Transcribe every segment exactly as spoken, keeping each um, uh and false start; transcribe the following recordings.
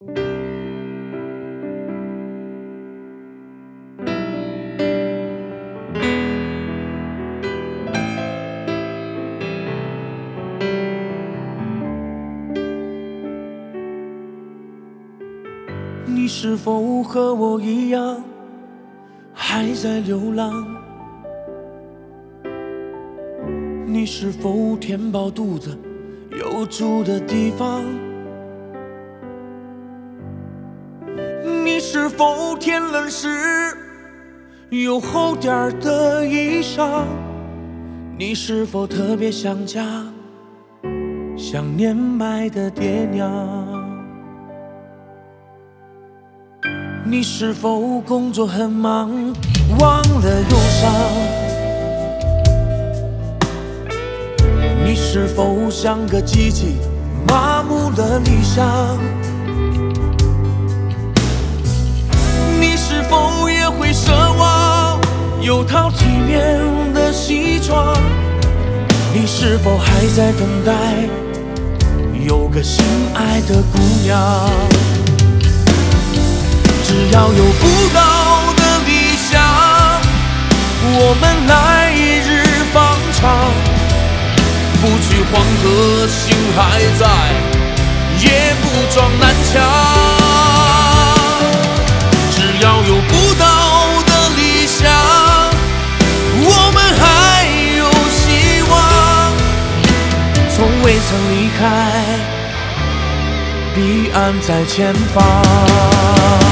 你是否和我一样，还在流浪？你是否填饱肚子，有住的地方？你是否天冷时有厚点儿的衣裳？你是否特别想家，想年迈的爹娘？你是否工作很忙，忘了忧伤？你是否像个机器，麻木了理想？你是否也会奢望有套体面的西装？你是否还在等待有个心爱的姑娘？只要有不到的理想，我们来一日方长。不去黄河，心还在，也不撞南墙。只要有不到的理想，我们还有希望。从未曾离开，彼岸在前方。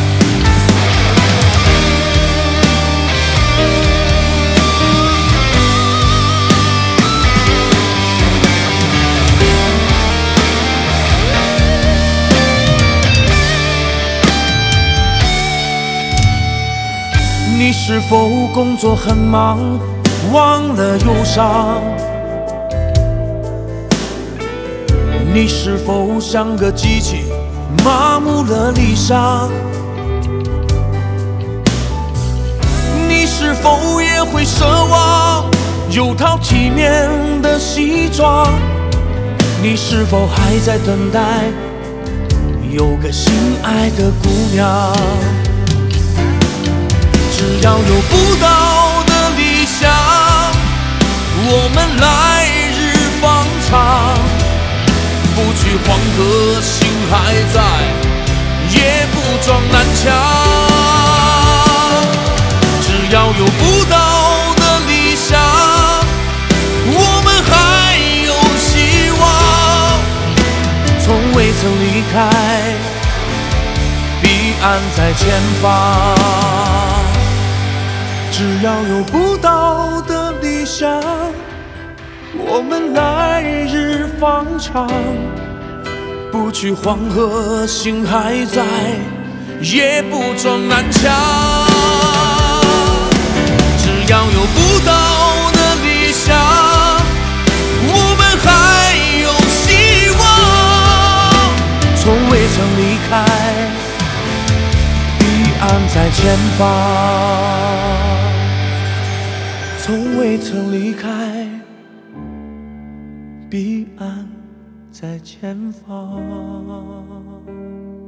你是否工作很忙，忘了忧伤？你是否像个机器，麻木了理想？你是否也会奢望有套体面的西装？你是否还在等待有个心爱的姑娘？只要有不到的理想，我们来日方长。不去黄河，心还在，也不撞南墙。只要有不到的理想，我们还有希望。从未曾离开，彼岸在前方。只要有不到的理想，我们来日方长。不去黄河，心还在，也不撞南墙。只要有不到的理想，我们还有希望。从未曾离开，彼岸在前方。从未曾离开，彼岸在前方。